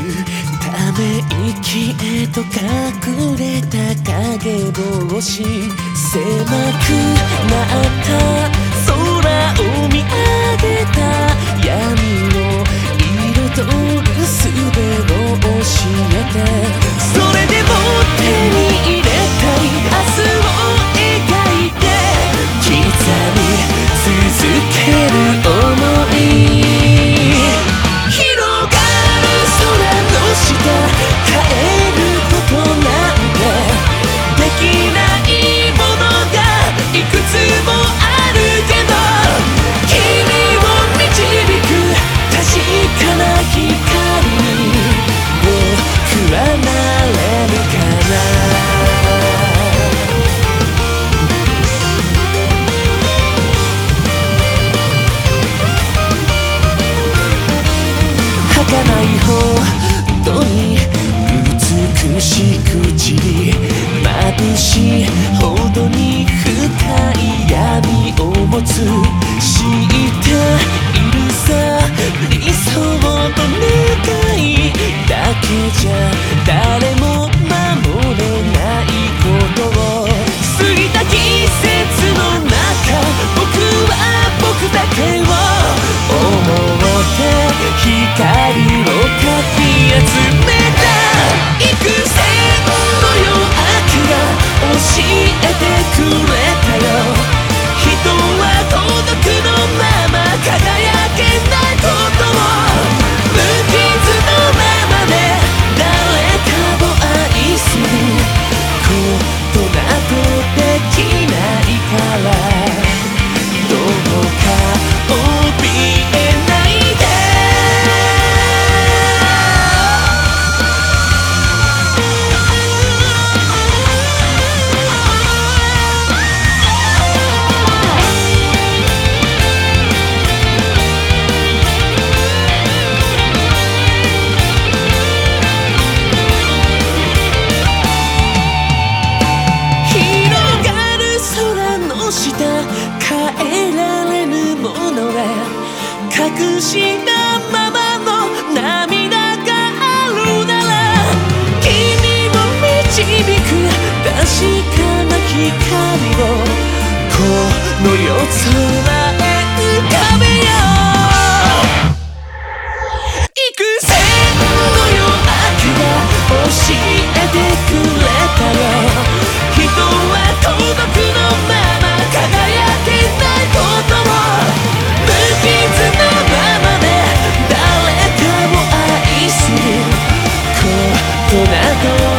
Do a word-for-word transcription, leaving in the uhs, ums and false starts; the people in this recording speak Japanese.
ため息へと隠れた影帽子、狭くなった空を見上げた闇の彩る術を教えて、それでも手に入れたい明日を描いて刻み続ける想い、儚いほどに美しく散り、眩しいほどに深い闇を持つ、知っているさ理想と願いだけじゃ誰も守れないことを、過ぎた季節の中僕は僕だけを思って光をかき集めた、幾千の夜明けが教えてくれたよ、人は孤独のまま輝けないことを、無傷のままで誰かを愛することなどできないから、どうか怯えないで。変えられぬものは隠したままの涙があるなら、君を導く確かな光をこの夜空へ浮かべよう、幾千の夜明けが教えてくれたよ、人は孤独のまま輝けないことを、無傷のままで誰かを愛することなど